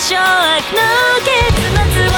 掌悪の結末を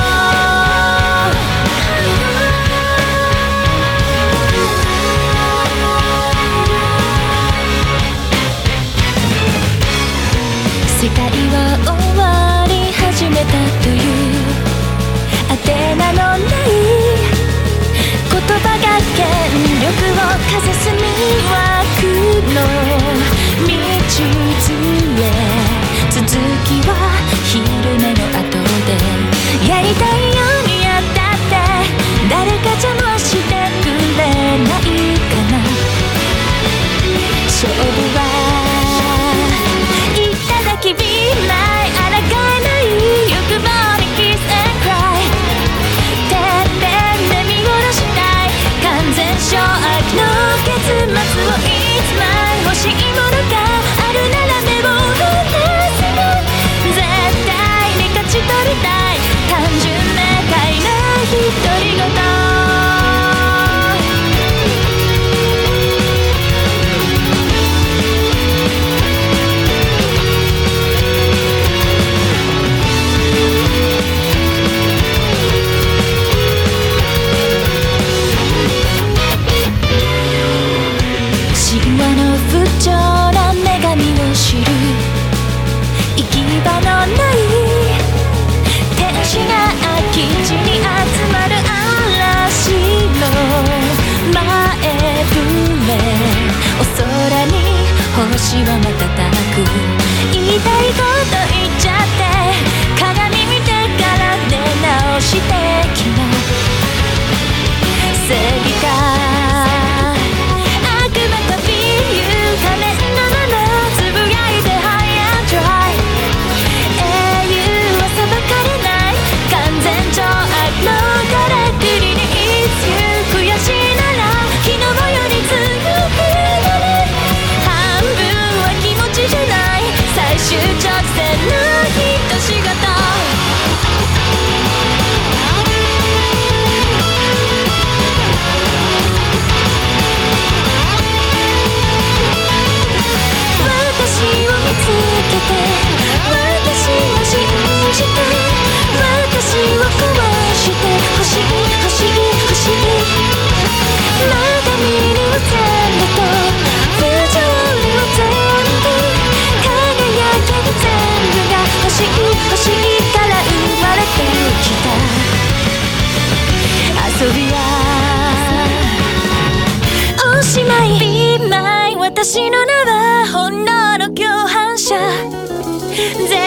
世界は終わり始めたというあてなのない言葉が権力をかざすに枠の道連れ続きは昼寝の後でやりたいようにやったって誰か邪魔してくれないかな勝負はいただきBe my抗えない欲望に Kiss and Cry てっぺんで見殺したい完全掌握の結末をいつま欲しいものがあるなら目を離せない絶対に勝ち取りたい単純明快な独り言神話の不調な女神を知る行き場のない天使が空き地に集まる嵐の前触れお空に星は瞬く言いたいこと言っちゃって鏡見てから出直してきな正義か終直線の一仕事私を見つけて私を信じて私を壊して欲しい欲しい欲しいまだ見る全部と不条理を全部全部が欲しい欲しいから生まれてきた遊びはおしまい Be my 私の名は本能の共犯者